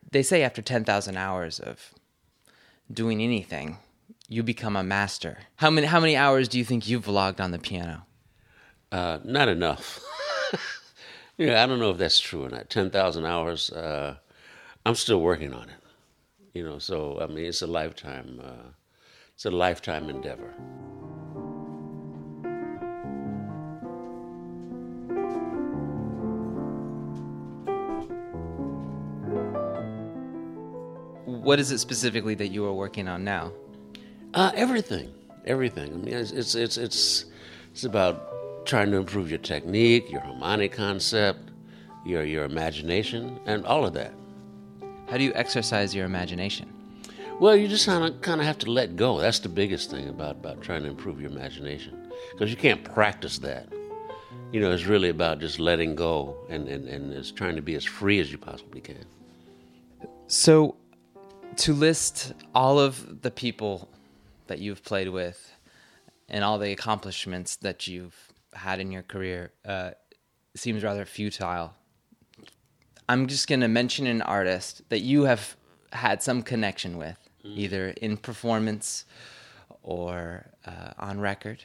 They say after 10,000 hours of doing anything, you become a master. How many hours do you think you've logged on the piano? Not enough. I don't know if that's true or not. 10,000 hours. I'm still working on it. So I mean, it's a lifetime. It's a lifetime endeavor. What is it specifically that you are working on now? Everything. I mean, it's about trying to improve your technique, your harmonic concept, your imagination, and all of that. How do you exercise your imagination? Well, you just kind of have to let go. That's the biggest thing about trying to improve your imagination, because you can't practice that. It's really about just letting go and it's trying to be as free as you possibly can. So, to list all of the people that you've played with and all the accomplishments that you've had in your career seems rather futile. I'm just going to mention an artist that you have had some connection with, either in performance or on record.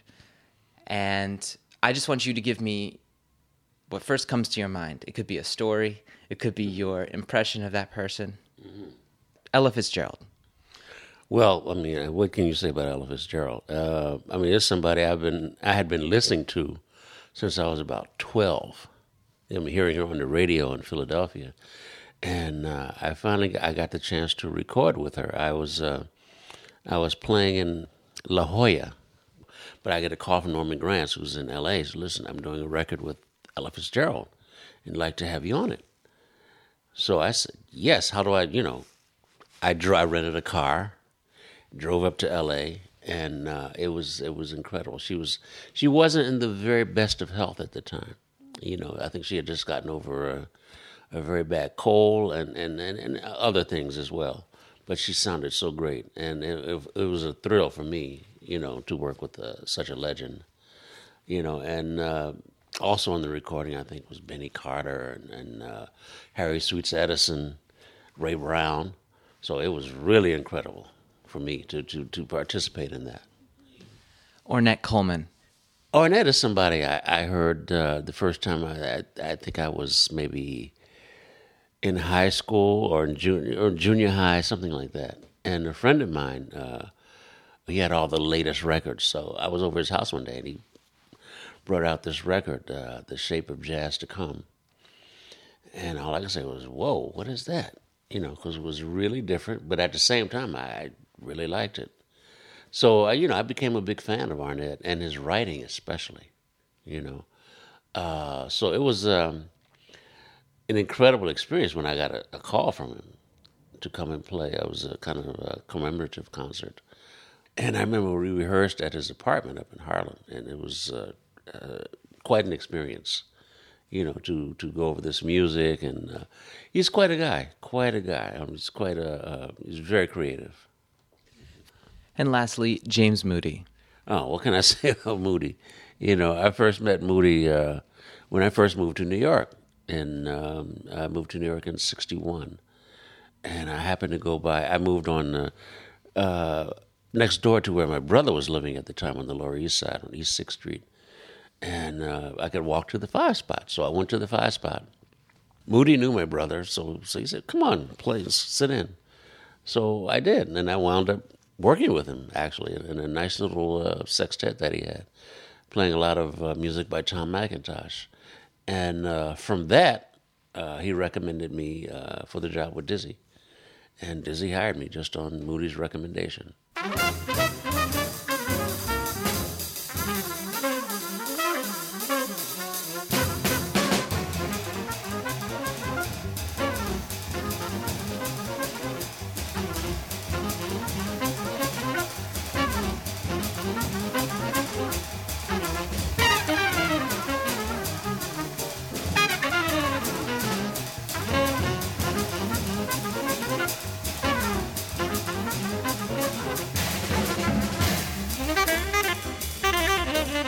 And I just want you to give me what first comes to your mind. It could be a story. It could be your impression of that person. Ella Fitzgerald. Well, I mean, what can you say about Ella Fitzgerald? I mean, it's somebody I had been listening to since I was about 12. I'm hearing her on the radio in Philadelphia, and I got the chance to record with her. I was playing in La Jolla, but I get a call from Norman Granz, who's in L.A. He said, "Listen, I'm doing a record with Ella Fitzgerald, and I'd like to have you on it." So I said, "Yes." How do I? I rented a car, drove up to L.A., and it was incredible. She wasn't in the very best of health at the time. I think she had just gotten over a very bad cold and other things as well. But she sounded so great, and it was a thrill for me, to work with such a legend, and also on the recording I think was Benny Carter and Harry Sweets Edison, Ray Brown. So it was really incredible for me to participate in that. Ornette Coleman. Ornette is somebody I heard the first time. I think I was maybe in high school or in junior high, something like that. And a friend of mine, he had all the latest records. So I was over his house one day, and he brought out this record, "The Shape of Jazz to Come." And all I could say was, "Whoa, what is that?" Because it was really different, but at the same time, I really liked it. So, I became a big fan of Ornette and his writing especially, So it was an incredible experience when I got a call from him to come and play. It was a kind of a commemorative concert. And I remember we rehearsed at his apartment up in Harlem, and it was quite an experience. To go over this music, and he's quite a guy. He's very creative. And lastly, James Moody. Oh, what can I say about Moody? I first met Moody when I first moved to New York, and I moved to New York in '61, and I happened to go by. I moved on next door to where my brother was living at the time on the Lower East Side, on East 6th Street. And I could walk to the 5 Spot. So I went to the 5 Spot. Moody knew my brother, so he said, "Come on, please, sit in." So I did, and I wound up working with him, actually, in a nice little sextet that he had, playing a lot of music by Tom McIntosh. And from that, he recommended me for the job with Dizzy. And Dizzy hired me just on Moody's recommendation.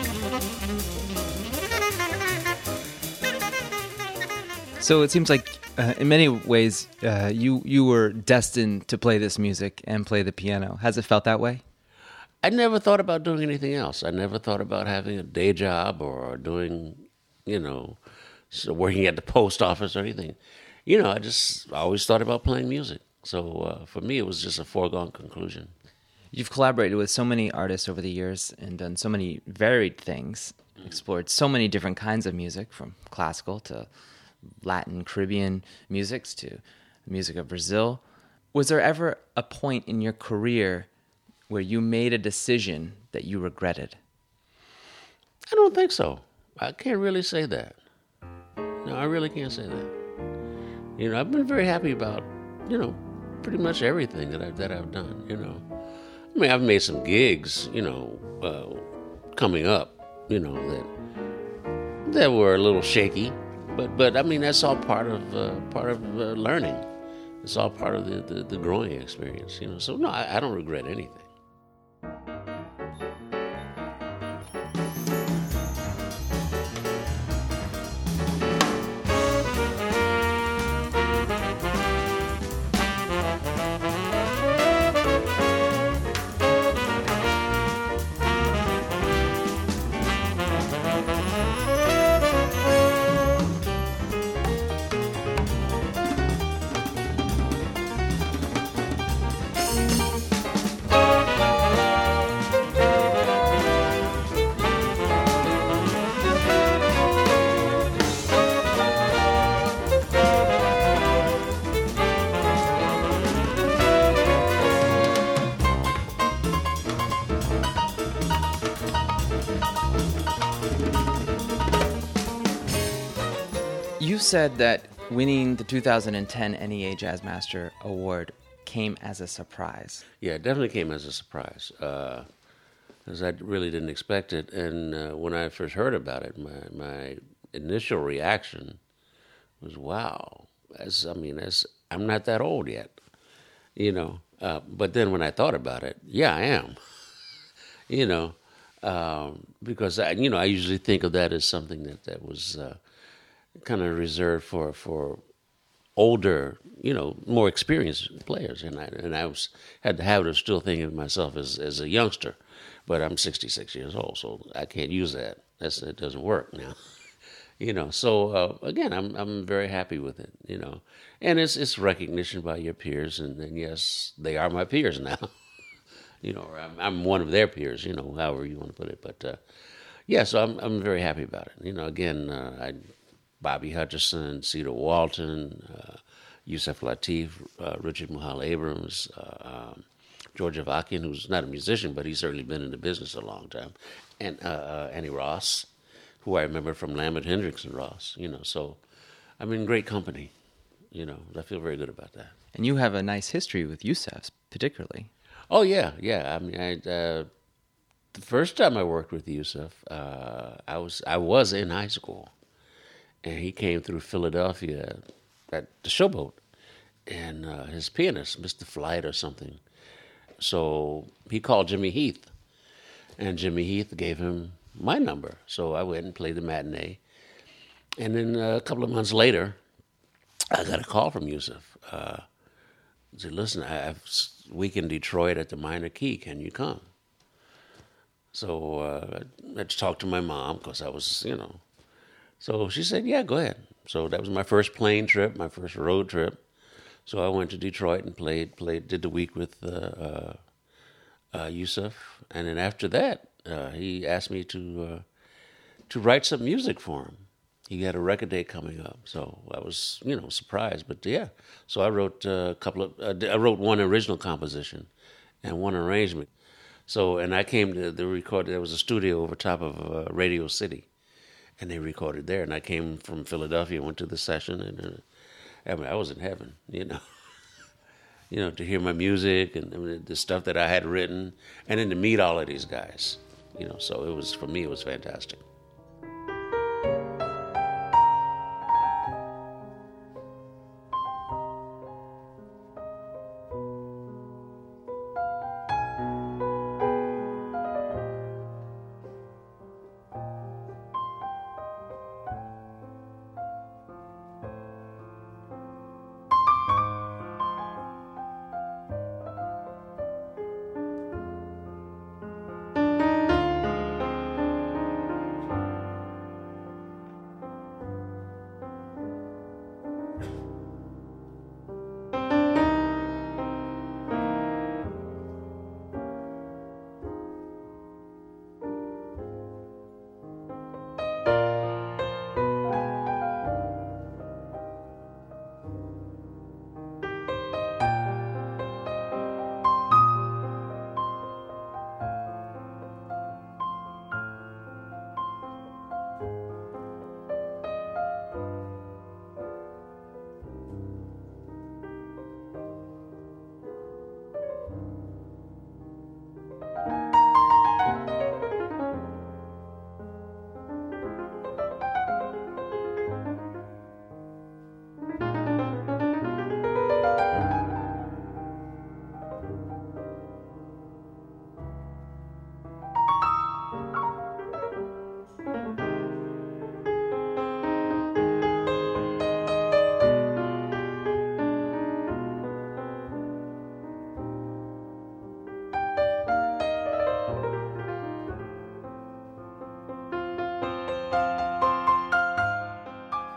So it seems like In many ways, you were destined to play this music and play the piano. Has it felt that way? I never thought about doing anything else. I never thought about having a day job or doing, working at the post office or anything. I just always thought about playing music. So for me, it was just a foregone conclusion. You've collaborated with so many artists over the years and done so many varied things, explored so many different kinds of music, from classical to Latin, Caribbean musics to music of Brazil. Was there ever a point in your career where you made a decision that you regretted? I don't think so. I can't really say that. No, I really can't say that. I've been very happy about, pretty much everything that I've done, I mean, I've made some gigs, coming up, that were a little shaky, but I mean, that's all part of learning. It's all part of the growing experience, So no, I don't regret anything. You said that winning the 2010 NEA Jazzmaster Award came as a surprise. Yeah, it definitely came as a surprise, because I really didn't expect it. And when I first heard about it, my initial reaction was, "Wow!" I'm not that old yet, But then when I thought about it, yeah, I am. Because I usually think of that as something that was kind of reserved for older, more experienced players, and I had the habit of still thinking of myself as a youngster, but I'm 66 years old, so I can't use that. It doesn't work now, So again, I'm very happy with it, and it's recognition by your peers, and yes, they are my peers now, or I'm one of their peers, however you want to put it, but yeah, so I'm very happy about it. Again, Bobby Hutcherson, Cedar Walton, Yusef Lateef, Richard Muhal Abrams, George Avakian, who's not a musician, but he's certainly been in the business a long time, and Annie Ross, who I remember from Lambert Hendricks and Ross, So I'm in great company, I feel very good about that. And you have a nice history with Yusef, particularly. Oh, yeah. I mean, the first time I worked with Yusef, I was in high school. And he came through Philadelphia at the Showboat, and his pianist, Mr. Flight or something. So he called Jimmy Heath, and Jimmy Heath gave him my number. So I went and played the matinee. And then a couple of months later, I got a call from Yusef. He said, "Listen, I have a week in Detroit at the Minor Key. Can you come?" So I had to talk to my mom, because I was, So she said, "Yeah, go ahead." So that was my first plane trip, my first road trip. So I went to Detroit and did the week with Yusef. And then after that, he asked me to write some music for him. He had a record day coming up, so I was, surprised. But yeah, so I wrote I wrote one original composition and one arrangement. So, and I came to the record. There was a studio over top of Radio City, and they recorded there. And I came from Philadelphia, went to the session, and I was in heaven, to hear my music and the stuff that I had written, and then to meet all of these guys, So it was, for me, it was fantastic.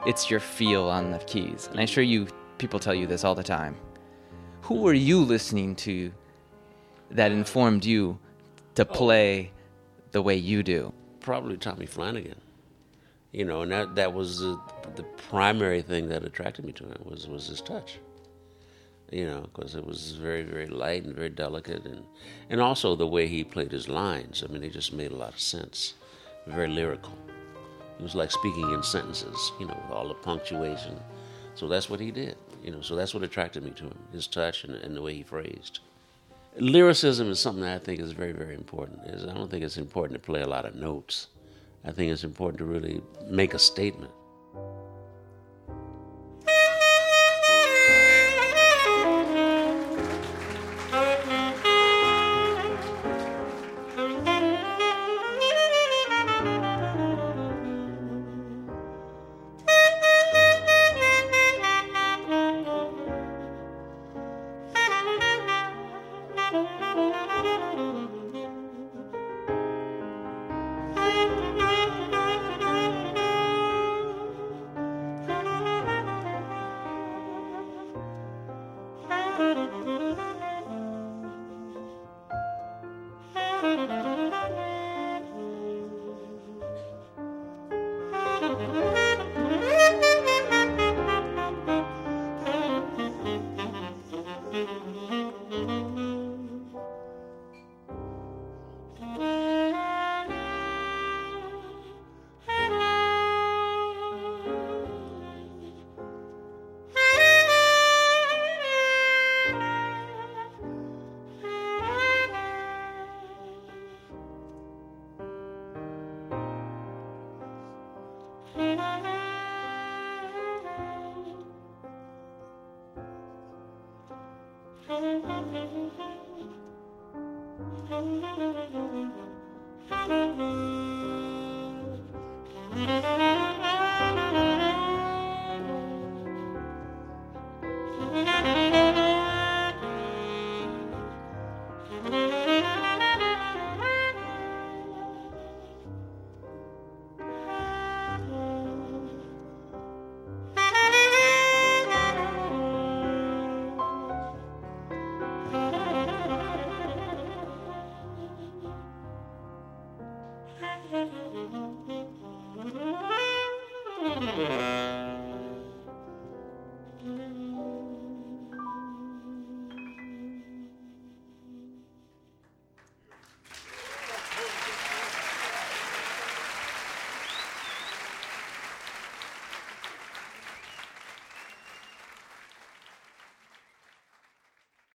it's your feel on the keys. And I'm sure people tell you this all the time. Who were you listening to that informed you to play the way you do? Probably Tommy Flanagan. You know, and that was the primary thing that attracted me to him was his touch. You know, because it was very, very light and very delicate, and also the way he played his lines. I mean, they just made a lot of sense. Very lyrical. It was like speaking in sentences, you know, with all the punctuation. So that's what he did, you know. So that's what attracted me to him, his touch and the way he phrased. Lyricism is something that I think is very, very important. I don't think it's important to play a lot of notes. I think it's important to really make a statement.